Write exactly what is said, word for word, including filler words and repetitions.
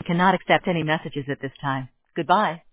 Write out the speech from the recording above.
cannot accept any messages at this time. Goodbye.